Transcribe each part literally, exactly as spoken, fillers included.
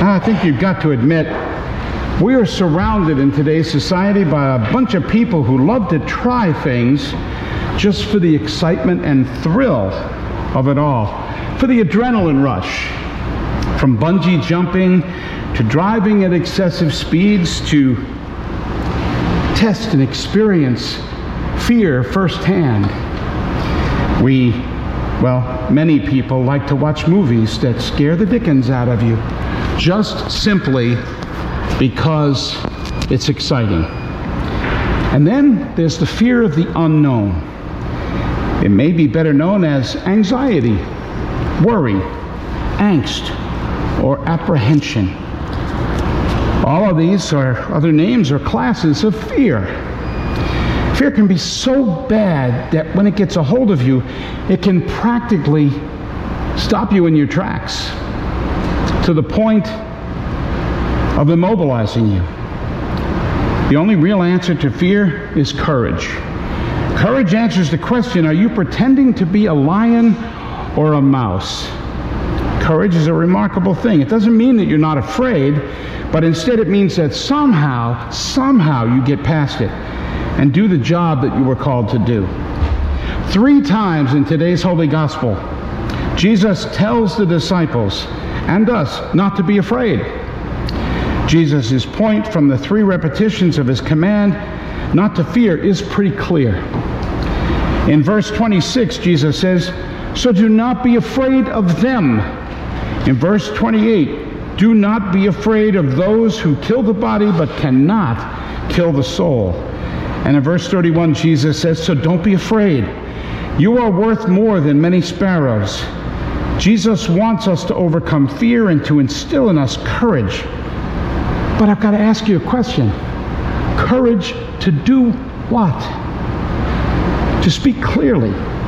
I think you've got to admit, we are surrounded in today's society by a bunch of people who love to try things just for the excitement and thrill of it all, for the adrenaline rush. From bungee jumping to driving at excessive speeds to test and experience fear firsthand. We, well, many people like to watch movies that scare the dickens out of you, just simply because it's exciting. And then there's the fear of the unknown. It may be better known as anxiety, worry, angst, or apprehension. All of these are other names or classes of fear. Fear can be so bad that when it gets a hold of you, it can practically stop you in your tracks to the point of immobilizing you. The only real answer to fear is courage. Courage answers the question, are you pretending to be a lion or a mouse? Courage is a remarkable thing. It doesn't mean that you're not afraid, but instead it means that somehow, somehow you get past it and do the job that you were called to do. Three times in today's Holy Gospel, Jesus tells the disciples and us not to be afraid. Jesus' point from the three repetitions of his command not to fear is pretty clear. In verse twenty-six, Jesus says, so do not be afraid of them. In verse twenty-eight, do not be afraid of those who kill the body but cannot kill the soul. And in verse thirty-one, Jesus says, so don't be afraid. You are worth more than many sparrows. Jesus wants us to overcome fear and to instill in us courage. But I've got to ask you a question. Courage to do what? To speak clearly,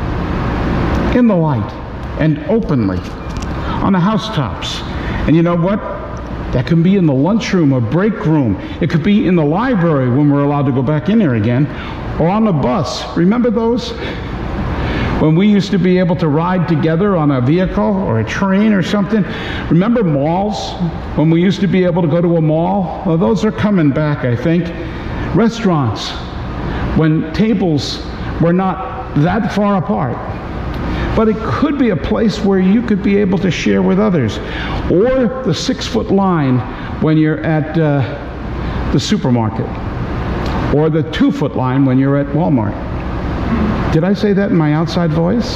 in the light, and openly, on the housetops. And you know what? That can be in the lunchroom or break room. It could be in the library when we're allowed to go back in there again, or on the bus. Remember those? When we used to be able to ride together on a vehicle or a train or something. Remember malls? When we used to be able to go to a mall? Well, those are coming back, I think. Restaurants, when tables were not that far apart. But it could be a place where you could be able to share with others. Or the six-foot line when you're at uh, the supermarket. Or the two-foot line when you're at Walmart. Did I say that in my outside voice?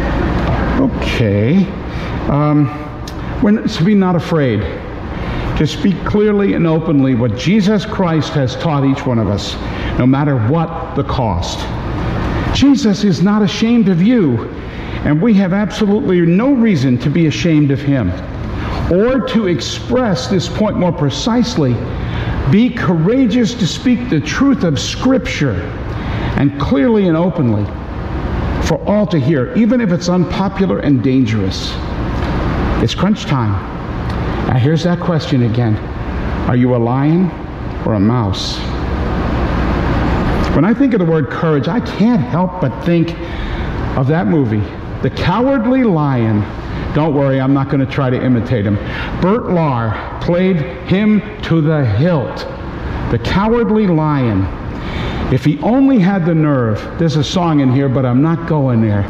Okay. Um, we're to be not afraid. To speak clearly and openly what Jesus Christ has taught each one of us, no matter what the cost. Jesus is not ashamed of you, and we have absolutely no reason to be ashamed of him. Or to express this point more precisely, be courageous to speak the truth of Scripture, and clearly and openly, for all to hear, even if it's unpopular and dangerous. It's crunch time. Now here's that question again. Are you a lion or a mouse? When I think of the word courage, I can't help but think of that movie, The Cowardly Lion. Don't worry, I'm not going to try to imitate him. Bert Lahr played him to the hilt. The Cowardly Lion. If he only had the nerve, there's a song in here, but I'm not going there.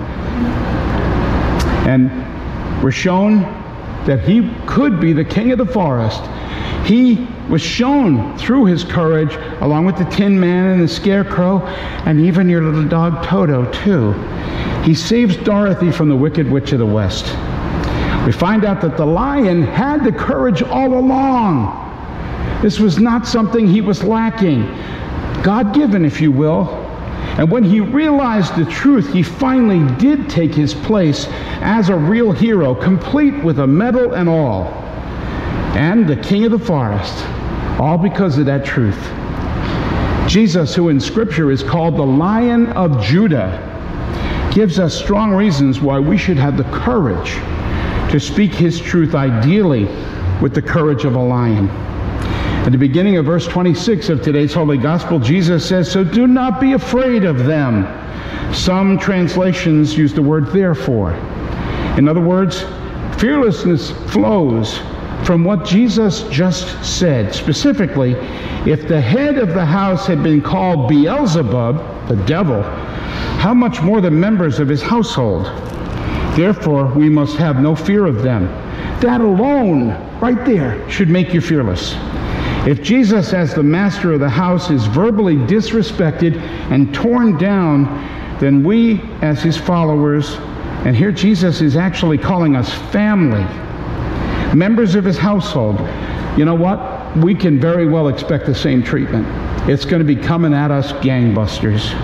And we're shown that he could be the king of the forest. He was shown through his courage, along with the Tin Man and the Scarecrow, and even your little dog Toto, too. He saves Dorothy from the Wicked Witch of the West. We find out that the lion had the courage all along. This was not something he was lacking. God-given, if you will. And when he realized the truth, he finally did take his place as a real hero, complete with a medal and all. And the king of the forest, all because of that truth. Jesus, who in Scripture is called the Lion of Judah, gives us strong reasons why we should have the courage to speak his truth, ideally with the courage of a lion. At the beginning of verse twenty-six of today's Holy Gospel, Jesus says, so do not be afraid of them. Some translations use the word therefore. In other words, fearlessness flows from what Jesus just said. Specifically, if the head of the house had been called Beelzebub, the devil, how much more the members of his household? Therefore, we must have no fear of them. That alone, right there, should make you fearless. If Jesus, as the master of the house, is verbally disrespected and torn down, then we, as his followers, and here Jesus is actually calling us family, members of his household, you know what? We can very well expect the same treatment. It's going to be coming at us gangbusters.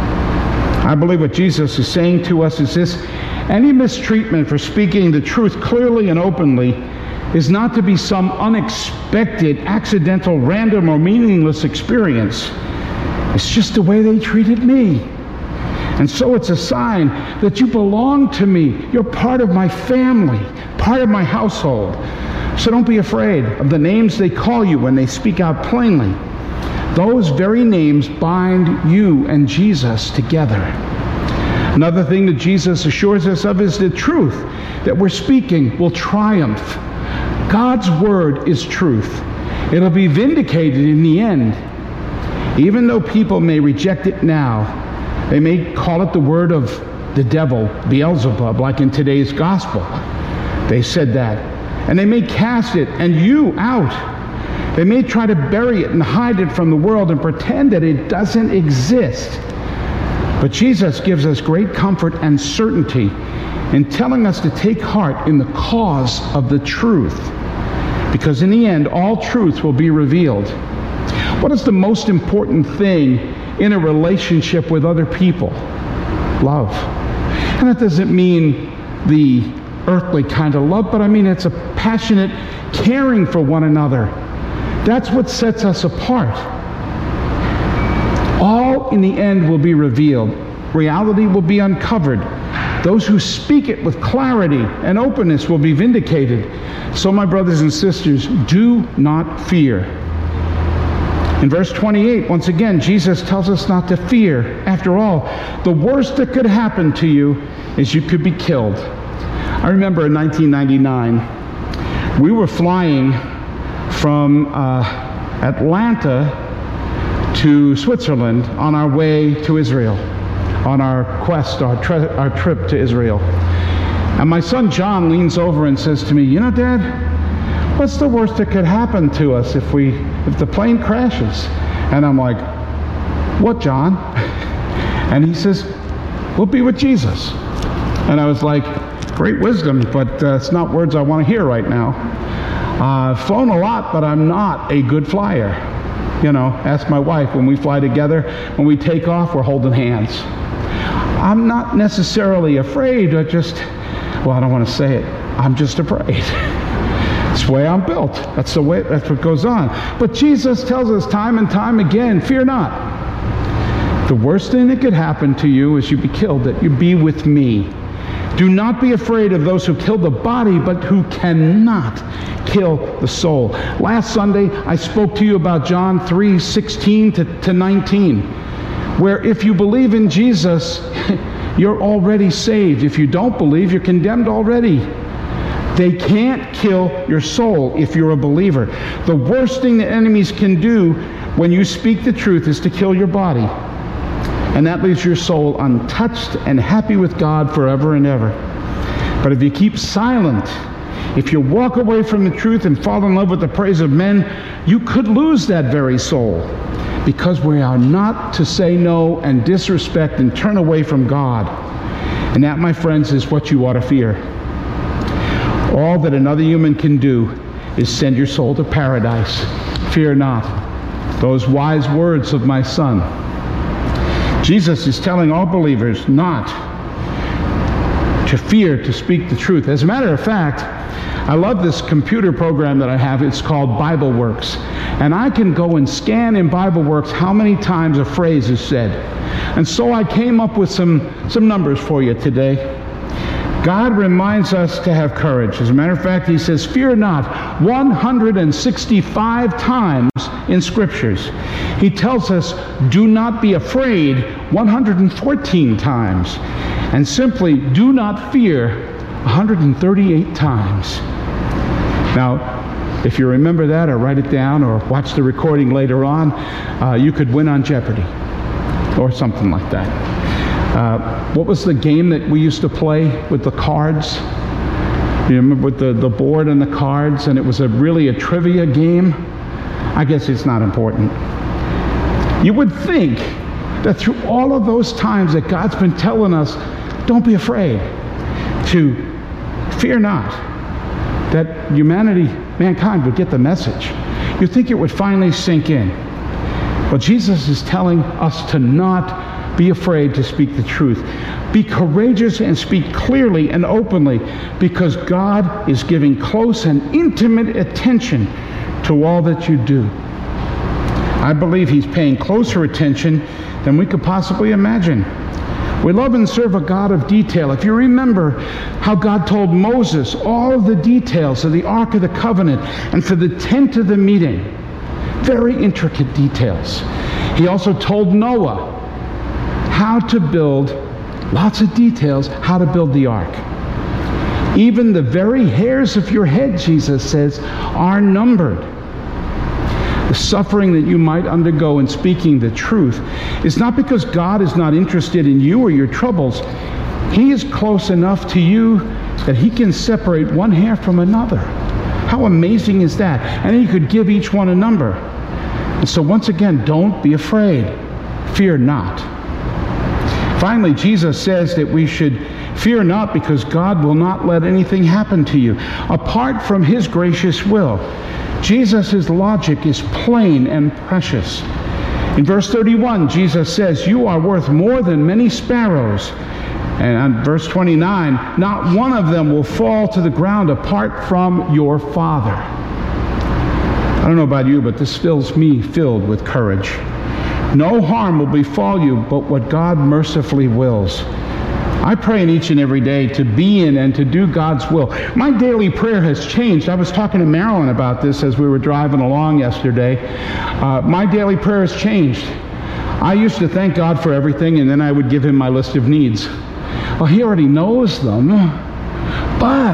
I believe what Jesus is saying to us is this: any mistreatment for speaking the truth clearly and openly is not to be some unexpected, accidental, random, or meaningless experience. It's just the way they treated me. And so it's a sign that you belong to me. You're part of my family, part of my household. So don't be afraid of the names they call you when they speak out plainly. Those very names bind you and Jesus together. Another thing that Jesus assures us of is the truth that we're speaking will triumph. God's word is truth. It'll be vindicated in the end. Even though people may reject it now, they may call it the word of the devil, Beelzebub, like in today's gospel. They said that. And they may cast it and you out. They may try to bury it and hide it from the world and pretend that it doesn't exist. But Jesus gives us great comfort and certainty in telling us to take heart in the cause of the truth. Because in the end, all truth will be revealed. What is the most important thing in a relationship with other people? Love. And that doesn't mean the earthly kind of love, but I mean it's a passionate caring for one another. That's what sets us apart. All in the end will be revealed. Reality will be uncovered. Those who speak it with clarity and openness will be vindicated. So, my brothers and sisters, do not fear. In verse twenty-eight, once again, Jesus tells us not to fear. After all, the worst that could happen to you is you could be killed. I remember in nineteen ninety-nine, we were flying from uh, Atlanta to Switzerland on our way to Israel, on our quest, our, tri- our trip to Israel. And my son John leans over and says to me, "You know, Dad, what's the worst that could happen to us if we if the plane crashes?" And I'm like, "What, John?" And he says, "We'll be with Jesus." And I was like, "Great wisdom, but uh, it's not words I want to hear right now. Uh, I've flown a lot, but I'm not a good flyer. You know, ask my wife, when we fly together, when we take off, we're holding hands. I'm not necessarily afraid, I just, well, I don't want to say it. I'm just afraid. It's the way I'm built. That's the way, that's what goes on. But Jesus tells us time and time again, fear not. The worst thing that could happen to you is you be killed, that you be with me. Do not be afraid of those who kill the body, but who cannot kill the soul. Last Sunday, I spoke to you about John three sixteen to nineteen, where if you believe in Jesus, you're already saved. If you don't believe, you're condemned already. They can't kill your soul if you're a believer. The worst thing the enemies can do when you speak the truth is to kill your body. And that leaves your soul untouched and happy with God forever and ever. But if you keep silent, if you walk away from the truth and fall in love with the praise of men, you could lose that very soul. Because we are not to say no and disrespect and turn away from God. And that, my friends, is what you ought to fear. All that another human can do is send your soul to paradise. Fear not. Those wise words of my son. Jesus is telling all believers not to fear to speak the truth. As a matter of fact, I love this computer program that I have. It's called BibleWorks. And I can go and scan in BibleWorks how many times a phrase is said. And so I came up with some, some numbers for you today. God reminds us to have courage. As a matter of fact, he says, fear not, one hundred sixty-five times in Scriptures. He tells us, do not be afraid, one hundred fourteen times. And simply, do not fear, one hundred thirty-eight times. Now, If you remember that, or write it down, or watch the recording later on, uh, you could win on Jeopardy, or something like that. Uh, what was the game that we used to play with the cards? You remember, with the, the board and the cards, and it was a really a trivia game? I guess it's not important. You would think that through all of those times that God's been telling us, don't be afraid, to fear not, that humanity, mankind would get the message. You'd think it would finally sink in. But Jesus is telling us to not be afraid to speak the truth. Be courageous and speak clearly and openly, because God is giving close and intimate attention to all that you do. I believe He's paying closer attention than we could possibly imagine. We love and serve a God of detail. If you remember how God told Moses all of the details of the Ark of the Covenant and for the tent of the meeting, very intricate details. He also told Noah how to build, lots of details, how to build the ark. Even the very hairs of your head, Jesus says, are numbered. The suffering that you might undergo in speaking the truth is not because God is not interested in you or your troubles. He is close enough to you that He can separate one hair from another. How amazing is that? And He could give each one a number. And so once again, don't be afraid. Fear not. Finally, Jesus says that we should fear not, because God will not let anything happen to you apart from His gracious will. Jesus' logic is plain and precious. In verse thirty-one, Jesus says, you are worth more than many sparrows. And on verse twenty-nine, not one of them will fall to the ground apart from your Father. I don't know about you, but this fills me filled with courage. No harm will befall you but what God mercifully wills. I pray in each and every day to be in and to do God's will. My daily prayer has changed. I was talking to Marilyn about this as we were driving along yesterday. Uh, my daily prayer has changed. I used to thank God for everything, and then I would give Him my list of needs. Well, He already knows them, but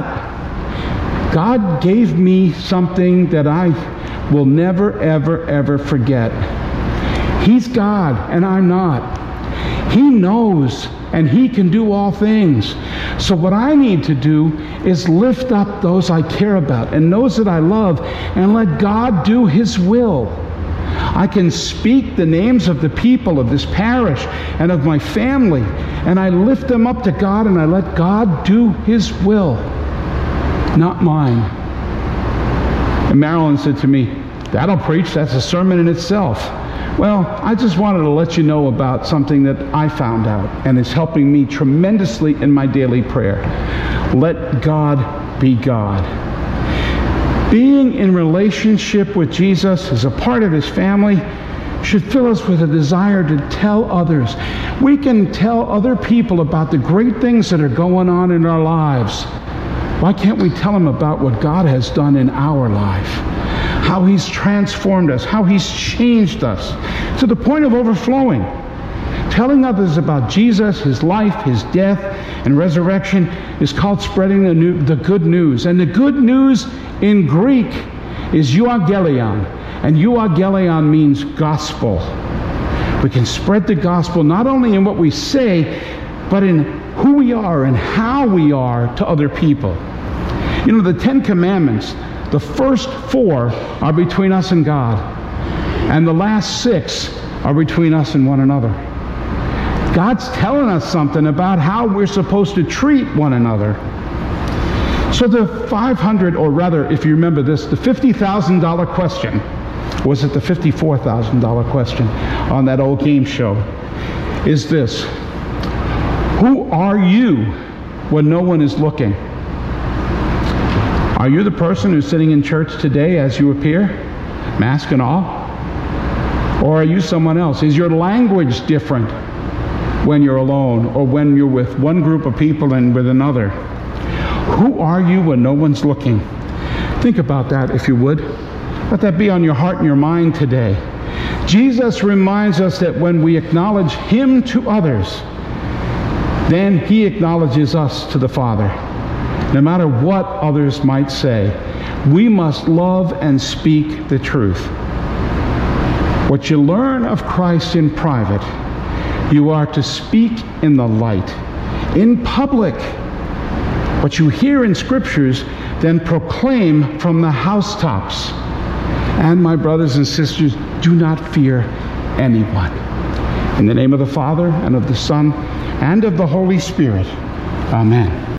God gave me something that I will never, ever, ever forget. He's God, and I'm not. He knows, and He can do all things. So what I need to do is lift up those I care about and those that I love, and let God do His will. I can speak the names of the people of this parish and of my family, and I lift them up to God, and I let God do His will, not mine. And Marilyn said to me, that'll preach, that's a sermon in itself. Well, I just wanted to let you know about something that I found out, and it's helping me tremendously in my daily prayer. Let God be God. Being in relationship with Jesus as a part of His family should fill us with a desire to tell others. We can tell other people about the great things that are going on in our lives. Why can't we tell them about what God has done in our life? How He's transformed us, how He's changed us to the point of overflowing. Telling others about Jesus, His life, His death, and resurrection is called spreading the, new, the good news. And the good news in Greek is euangelion. And euangelion means gospel. We can spread the gospel not only in what we say, but in who we are and how we are to other people. You know, the Ten Commandments, the first four are between us and God, and the last six are between us and one another. God's telling us something about how we're supposed to treat one another. So the five hundred, or rather, if you remember this, the fifty thousand dollar question, was it the fifty-four thousand dollar question on that old game show, is this: who are you when no one is looking? Are you the person who's sitting in church today as you appear, mask and all? Or are you someone else? Is your language different when you're alone, or when you're with one group of people and with another? Who are you when no one's looking? Think about that, if you would. Let that be on your heart and your mind today. Jesus reminds us that when we acknowledge Him to others, then He acknowledges us to the Father, no matter what others might say. We must love and speak the truth. What you learn of Christ in private, you are to speak in the light, in public. What you hear in Scriptures, then proclaim from the housetops. And my brothers and sisters, do not fear anyone. In the name of the Father, and of the Son, and of the Holy Spirit. Amen.